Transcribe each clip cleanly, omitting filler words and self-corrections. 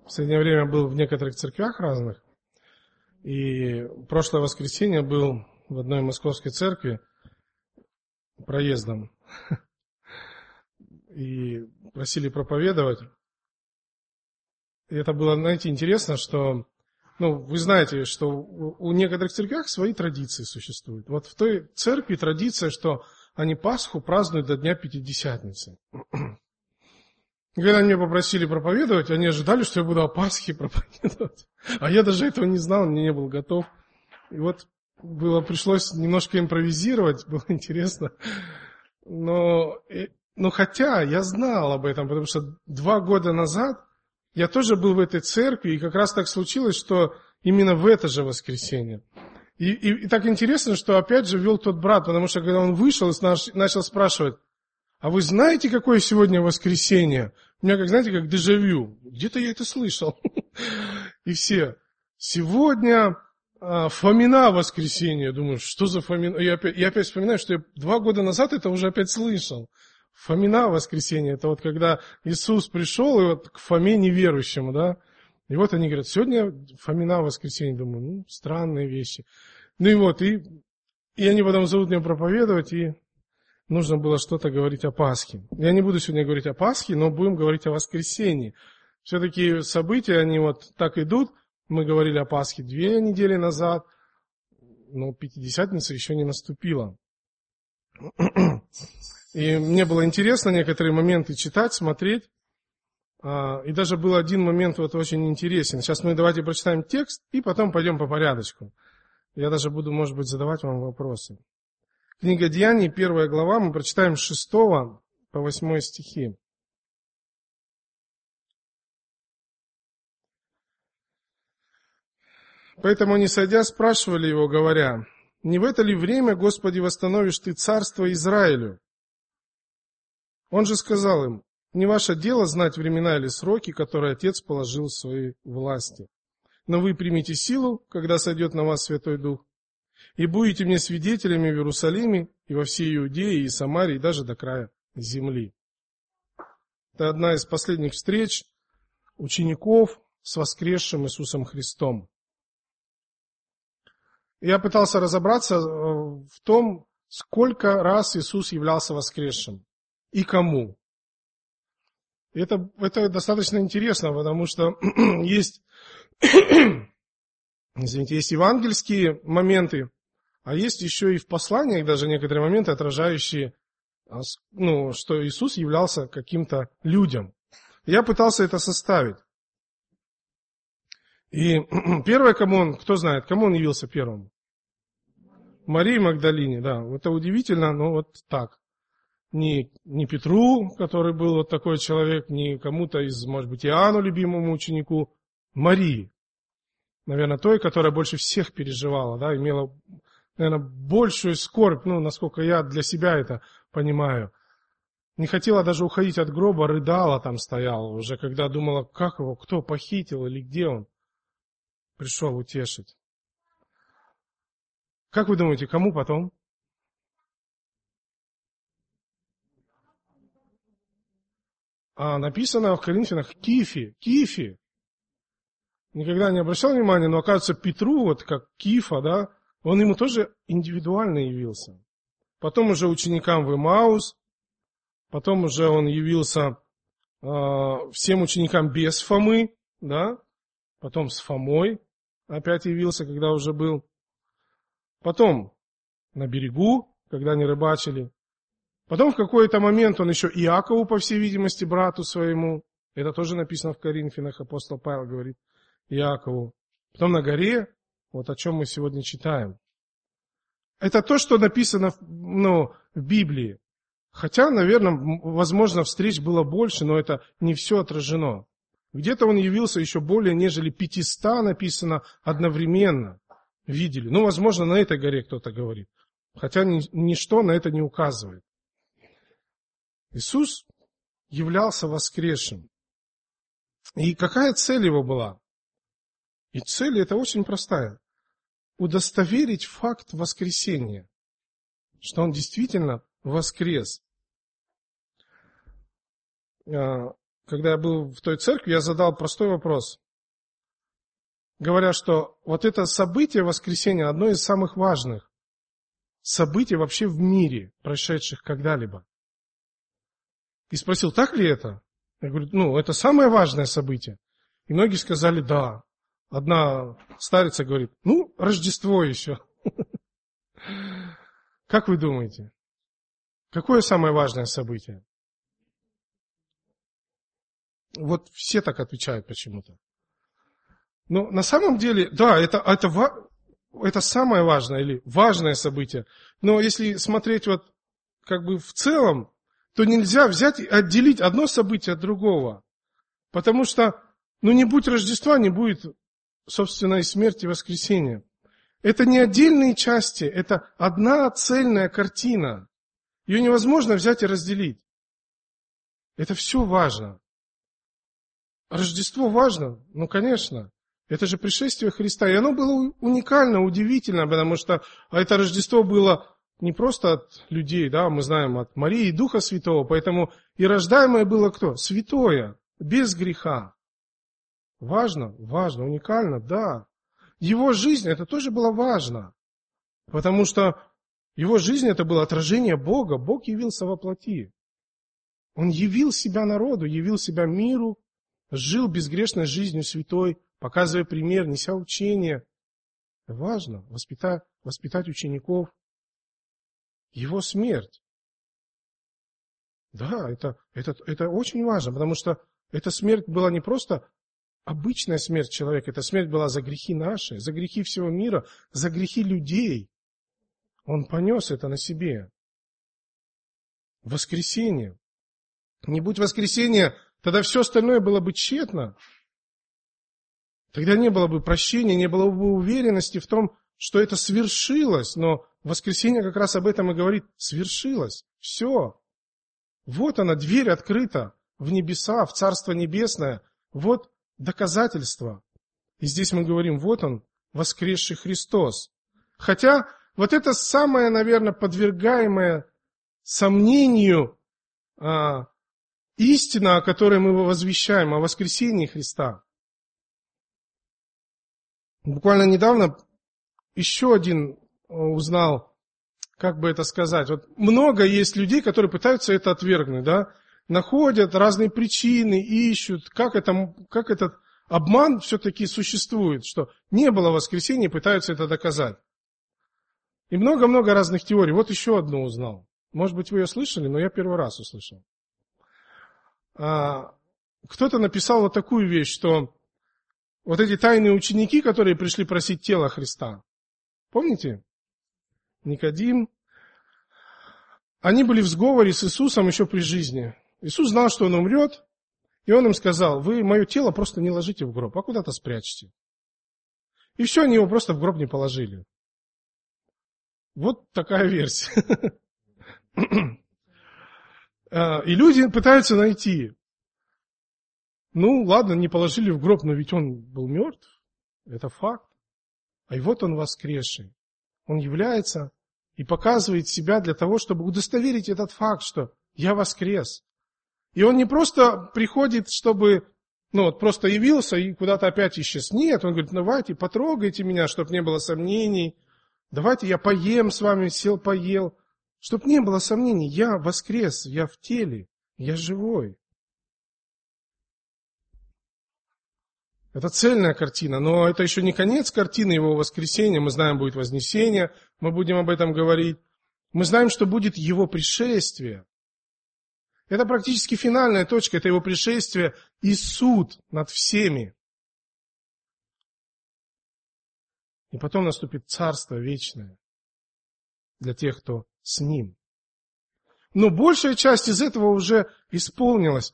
последнее время был в некоторых церквях разных, и прошлое воскресенье был в одной московской церкви проездом, и просили проповедовать. И это было, знаете, интересно, что, вы знаете, что у некоторых церквях свои традиции существуют. Вот в той церкви традиция, что они Пасху празднуют до Дня Пятидесятницы. И когда меня попросили проповедовать, они ожидали, что я буду о Пасхе проповедовать. А я даже этого не знал, не был готов. И вот пришлось немножко импровизировать, было интересно. Но хотя я знал об этом, потому что 2 года назад я тоже был в этой церкви, и как раз так случилось, что именно в это же воскресенье. И так интересно, что опять же вел тот брат, потому что когда он вышел и начал спрашивать: а вы знаете, какое сегодня воскресенье? У меня, как дежавю. Где-то я это слышал. И все. Сегодня Фомина воскресенье. Думаю, что за Фомина? Я опять вспоминаю, что я 2 года назад это уже опять слышал. Фомина воскресенье. Это вот когда Иисус пришел и вот к Фоме неверующему, да? И вот они говорят: сегодня Фомина воскресенье. Думаю, странные вещи. И они потом зовут меня проповедовать, и нужно было что-то говорить о Пасхе. Я не буду сегодня говорить о Пасхе, но будем говорить о воскресенье. Все-таки события, они вот так идут. Мы говорили о Пасхе 2 недели назад, но Пятидесятница еще не наступила. И мне было интересно некоторые моменты читать, смотреть. И даже был один момент вот очень интересен. Сейчас мы давайте прочитаем текст, и потом пойдем по порядочку. Я даже буду, может быть, задавать вам вопросы. Книга Деяний, 1 глава, мы прочитаем с 6 по 8 стихи. Поэтому они, сойдя, спрашивали его, говоря: не в это ли время, Господи, восстановишь Ты царство Израилю? Он же сказал им: не ваше дело знать времена или сроки, которые Отец положил в своей власти. Но вы примите силу, когда сойдет на вас Святой Дух, и будете мне свидетелями в Иерусалиме и во всей Иудее и Самарии, и даже до края земли. Это одна из последних встреч учеников с воскресшим Иисусом Христом. Я пытался разобраться в том, сколько раз Иисус являлся воскресшим и кому. Это достаточно интересно, потому что есть евангельские моменты, а есть еще и в посланиях даже некоторые моменты, отражающие, что Иисус являлся каким-то людям. Я пытался это составить. И первое, кто знает, кому он явился первым? Марии Магдалине, да. Это удивительно, но вот так. Не Петру, который был вот такой человек, не кому-то из, может быть, Иоанну, любимому ученику, Марии. Наверное, той, которая больше всех переживала, да, имела, наверное, большую скорбь, насколько я для себя это понимаю. Не хотела даже уходить от гроба, рыдала там стояла уже, когда думала, как его, кто похитил или где он пришел утешить. Как вы думаете, кому потом? Написано в Коринфянах Кифе. Никогда не обращал внимания, но оказывается Петру, вот как Кифа, да, он ему тоже индивидуально явился. Потом уже ученикам в Эмаус, потом уже он явился всем ученикам без Фомы, да, потом с Фомой опять явился, когда уже был. Потом на берегу, когда они рыбачили. Потом в какой-то момент он еще Иакову, по всей видимости, брату своему, это тоже написано в Коринфянах, апостол Павел говорит Иакову. Потом на горе, вот о чем мы сегодня читаем. Это то, что написано в Библии. Хотя, наверное, возможно, встреч было больше, но это не все отражено. Где-то он явился еще более, нежели 500, написано одновременно. Видели. Возможно, на этой горе кто-то говорит. Хотя ничто на это не указывает. Иисус являлся воскресшим. И какая цель его была? И цель это очень простая. Удостоверить факт воскресения. Что он действительно воскрес. когда я был в той церкви, я задал простой вопрос. Говоря, что вот это событие воскресения одно из самых важных событий вообще в мире, прошедших когда-либо. И спросил, так ли это? Я говорю, это самое важное событие. И многие сказали, да. Одна старица говорит, Рождество еще. Как вы думаете, какое самое важное событие? Вот все так отвечают почему-то. Но на самом деле, да, это самое важное или важное событие. Но если смотреть в целом, то нельзя взять и отделить одно событие от другого. Потому что, не будь Рождества, не будет, собственно, и смерти, и воскресения. Это не отдельные части, это одна цельная картина. Ее невозможно взять и разделить. Это все важно. Рождество важно? Конечно. Это же пришествие Христа. И оно было уникально, удивительно, потому что это Рождество было не просто от людей, да, мы знаем, от Марии и Духа Святого, поэтому и рождаемое было кто? Святое, без греха. Важно, уникально, да. Его жизнь, это тоже было важно, потому что его жизнь, это было отражение Бога. Бог явился во плоти. Он явил себя народу, явил себя миру, жил безгрешной жизнью святой, показывая пример, неся учение. Важно воспитать учеников. Его смерть. Да, это очень важно, потому что эта смерть была не просто обычная смерть человека, эта смерть была за грехи наши, за грехи всего мира, за грехи людей. Он понес это на себе. Воскресение. Не будь воскресения, тогда все остальное было бы тщетно. Тогда не было бы прощения, не было бы уверенности в том, что это свершилось. Но воскресение как раз об этом и говорит. Свершилось. Все. Вот она, дверь открыта в небеса, в Царство Небесное. Вот доказательство. И здесь мы говорим, вот он, воскресший Христос. Хотя вот это самое, наверное, подвергаемое сомнению истина, о которой мы возвещаем, о воскресении Христа. Буквально недавно еще один узнал, как бы это сказать. Вот много есть людей, которые пытаются это отвергнуть, да? Находят разные причины, ищут, как этот обман все-таки существует, что не было воскресения, пытаются это доказать. И много-много разных теорий. Вот еще одну узнал. Может быть, вы ее слышали, но я первый раз услышал. Кто-то написал вот такую вещь, что вот эти тайные ученики, которые пришли просить тела Христа, помните? Никодим. Они были в сговоре с Иисусом еще при жизни. Иисус знал, что он умрет, и он им сказал, вы мое тело просто не ложите в гроб, а куда-то спрячьте. И все, они его просто в гроб не положили. Вот такая версия. И люди пытаются найти. Ладно, не положили в гроб, но ведь он был мертв. Это факт. А и вот он воскресший. Он является и показывает себя для того, чтобы удостоверить этот факт, что я воскрес. И он не просто приходит, чтобы, просто явился и куда-то опять исчез. Нет, он говорит, давайте, потрогайте меня, чтобы не было сомнений. Давайте я поем с вами, сел, поел. Чтобы не было сомнений, я воскрес, я в теле, я живой. Это цельная картина, но это еще не конец картины его воскресения. Мы знаем, будет вознесение, мы будем об этом говорить. Мы знаем, что будет его пришествие. Это практически финальная точка, это его пришествие и суд над всеми. И потом наступит царство вечное для тех, кто с ним. Но большая часть из этого уже исполнилась.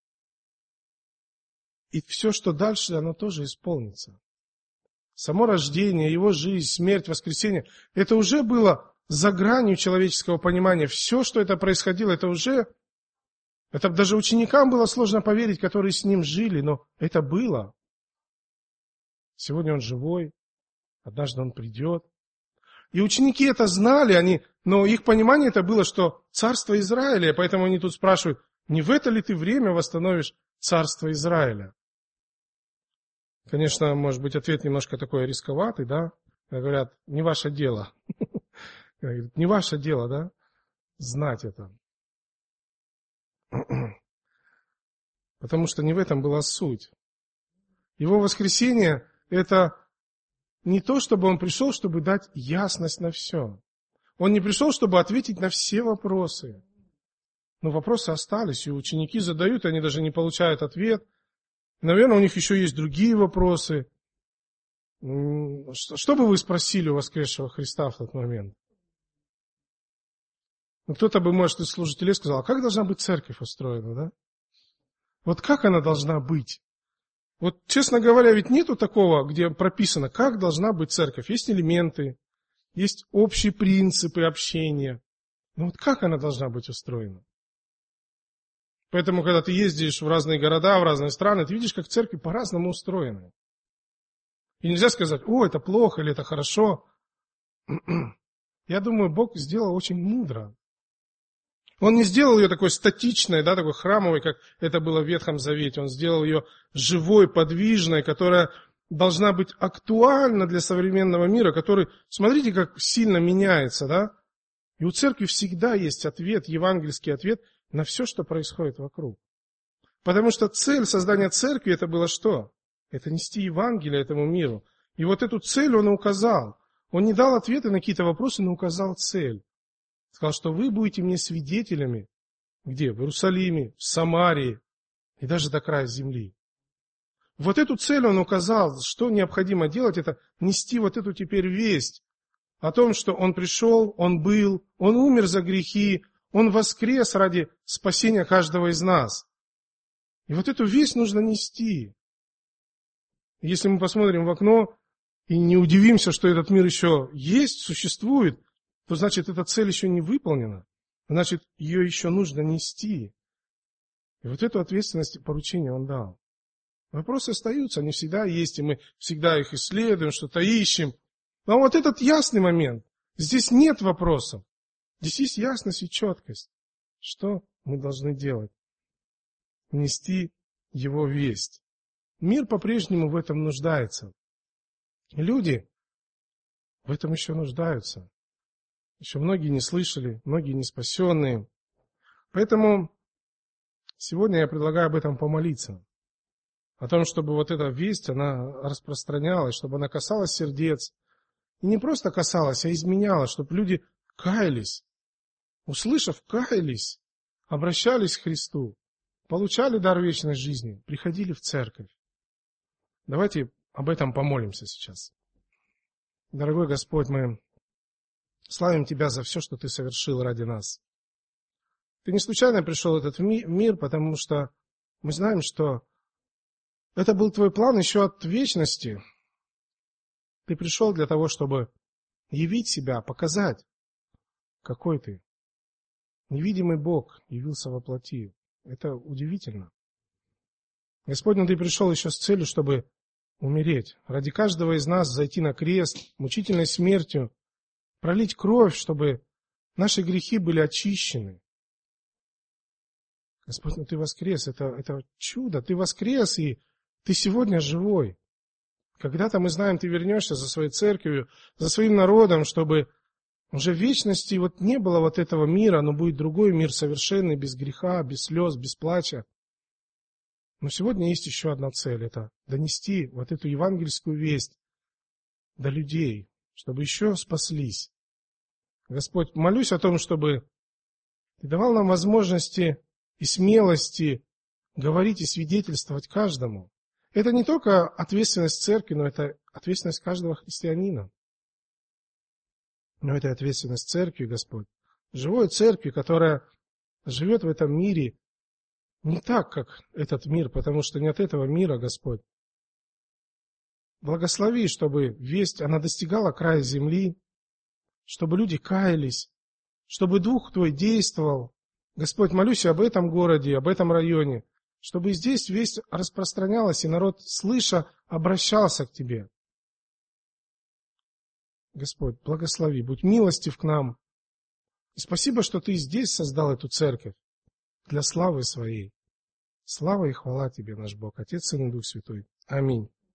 И все, что дальше, оно тоже исполнится. Само рождение, его жизнь, смерть, воскресение, это уже было за гранью человеческого понимания. Все, что это происходило, это даже ученикам было сложно поверить, которые с ним жили, но это было. Сегодня он живой, однажды он придет. И ученики это знали, но их понимание это было, что царство Израиля, поэтому они тут спрашивают, не в это ли ты время восстановишь царство Израиля? Конечно, может быть, ответ немножко такой рисковатый, да? Говорят, не ваше дело. Не ваше дело, да? Знать это. Потому что не в этом была суть. Его воскресение – это не то, чтобы он пришел, чтобы дать ясность на все. Он не пришел, чтобы ответить на все вопросы. Но вопросы остались, и ученики задают, они даже не получают ответ. Наверное, у них еще есть другие вопросы. Что бы вы спросили у воскресшего Христа в тот момент? Кто-то бы, может, из служителей сказал, а как должна быть церковь устроена, да? Вот как она должна быть? Вот, честно говоря, ведь нету такого, где прописано, как должна быть церковь. Есть элементы, есть общие принципы общения. Но вот как она должна быть устроена? Поэтому, когда ты ездишь в разные города, в разные страны, ты видишь, как церкви по-разному устроены. И нельзя сказать, о, это плохо или это хорошо. Я думаю, Бог сделал очень мудро. Он не сделал ее такой статичной, да, такой храмовой, как это было в Ветхом Завете. Он сделал ее живой, подвижной, которая должна быть актуальна для современного мира, который, смотрите, как сильно меняется, да? И у церкви всегда есть ответ, евангельский ответ на все, что происходит вокруг. Потому что цель создания церкви это было что? Это нести Евангелие этому миру. И вот эту цель он и указал. Он не дал ответы на какие-то вопросы, но указал цель. Сказал, что вы будете мне свидетелями. Где? В Иерусалиме, в Самарии и даже до края земли. Вот эту цель он указал, что необходимо делать, это нести вот эту теперь весть о том, что он пришел, он был, он умер за грехи, он воскрес ради спасения каждого из нас. И вот эту весть нужно нести. Если мы посмотрим в окно и не удивимся, что этот мир еще есть, существует, то значит, эта цель еще не выполнена. Значит, ее еще нужно нести. И вот эту ответственность и поручение он дал. Вопросы остаются, они всегда есть, и мы всегда их исследуем, что-то ищем. Но вот этот ясный момент, здесь нет вопросов. Здесь есть ясность и четкость. Что мы должны делать? Нести его весть. Мир по-прежнему в этом нуждается. Люди в этом еще нуждаются. Еще многие не слышали, многие не спасенные. Поэтому сегодня я предлагаю об этом помолиться. О том, чтобы вот эта весть, она распространялась, чтобы она касалась сердец. И не просто касалась, а изменяла, чтобы люди каялись. Услышав, каялись, обращались к Христу, получали дар вечной жизни, приходили в церковь. Давайте об этом помолимся сейчас. Дорогой Господь, мы славим Тебя за все, что Ты совершил ради нас. Ты не случайно пришел в этот мир, потому что мы знаем, что это был Твой план еще от вечности. Ты пришел для того, чтобы явить себя, показать, какой Ты. Невидимый Бог явился во плоти. Это удивительно. Господь, Ты пришел еще с целью, чтобы умереть. Ради каждого из нас зайти на крест, мучительной смертью, пролить кровь, чтобы наши грехи были очищены. Господь, Ты воскрес. Это чудо. Ты воскрес, и Ты сегодня живой. Когда-то, мы знаем, Ты вернешься за своей церковью, за своим народом, чтобы уже в вечности вот не было вот этого мира, но будет другой мир совершенный, без греха, без слез, без плача. Но сегодня есть еще одна цель – это донести вот эту евангельскую весть до людей, чтобы еще спаслись. Господь, молюсь о том, чтобы Ты давал нам возможности и смелости говорить и свидетельствовать каждому. Это не только ответственность церкви, но это ответственность каждого христианина. Но это ответственность церкви, Господь. Живой церкви, которая живет в этом мире не так, как этот мир, потому что не от этого мира, Господь. Благослови, чтобы весть, она достигала края земли, чтобы люди каялись, чтобы Дух Твой действовал. Господь, молюсь об этом городе, об этом районе, чтобы здесь весть распространялась, и народ, слыша, обращался к Тебе. Господь, благослови, будь милостив к нам. И спасибо, что Ты здесь создал эту церковь для славы Своей. Слава и хвала Тебе, наш Бог, Отец, Сын и Дух Святой. Аминь.